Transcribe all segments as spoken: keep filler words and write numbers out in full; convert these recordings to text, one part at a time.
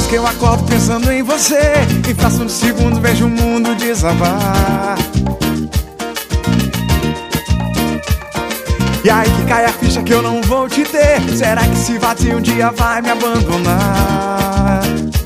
que eu acordo pensando em você. Em fração de segundos vejo o mundo desabar. E aí que cai a ficha que eu não vou te ter. Será que esse vazio um dia vai me abandonar?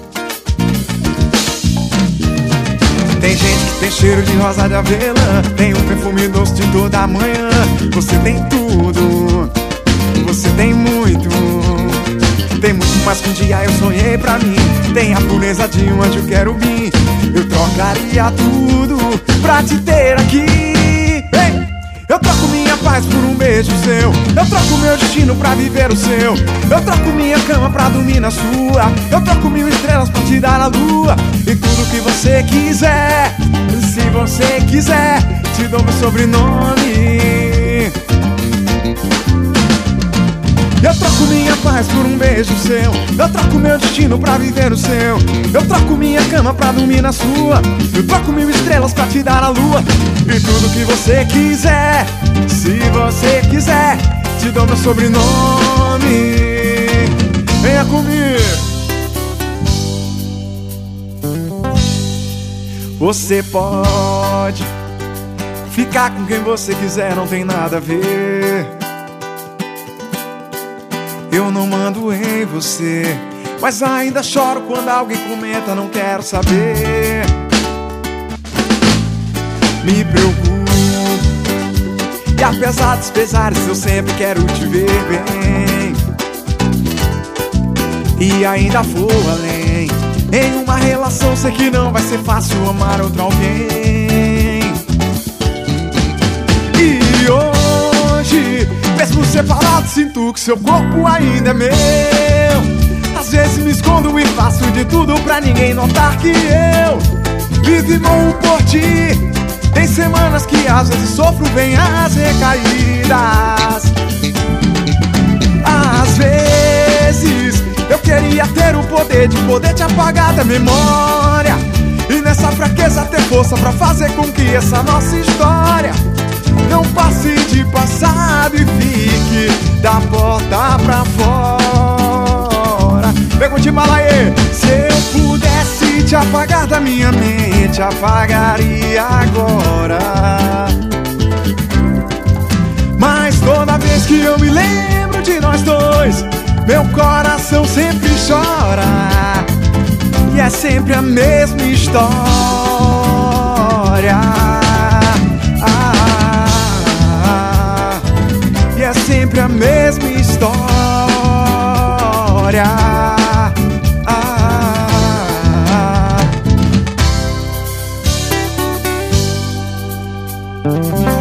Tem gente que tem cheiro de rosa de avelã, tem um perfume doce de toda manhã. Você tem tudo, você tem muito. Tem muito mais que um dia eu sonhei pra mim. Tem a pureza de um anjo querubim. Eu trocaria tudo pra te ter aqui. Ei! Eu troco minha paz por um beijo seu. Eu troco meu destino pra viver o seu. Eu troco minha cama pra dormir na sua. Eu troco mil estrelas pra te dar a lua. E tudo que você quiser, se você quiser, te dou meu sobrenome. Eu troco minha paz por um beijo seu. Eu troco meu destino pra viver o seu. Eu troco minha cama pra dormir na sua. Eu troco mil estrelas pra te dar a lua. E tudo que você quiser, se você quiser, te dou meu sobrenome. Venha comigo. Você pode ficar com quem você quiser, não tem nada a ver. Eu não mando em você, mas ainda choro quando alguém comenta, não quero saber. Me preocupo, e apesar dos pesares eu sempre quero te ver bem. E ainda vou além, em uma relação sei que não vai ser fácil amar outro alguém. E hoje, mesmo separado, sinto que seu corpo ainda é meu. Às vezes me escondo e faço de tudo pra ninguém notar que eu vivo e morro por ti. Tem semanas que às vezes sofro bem as recaídas. Às vezes eu queria ter o poder de poder te apagar da memória. E nessa fraqueza ter força pra fazer com que essa nossa história não passe de passado e fique da porta pra fora. Pergunte Malaê, se eu pudesse te apagar da minha mente, apagaria agora. Mas toda vez que eu me lembro de nós dois, meu coração sempre chora. E é sempre a mesma história. E é sempre a mesma história. Ah.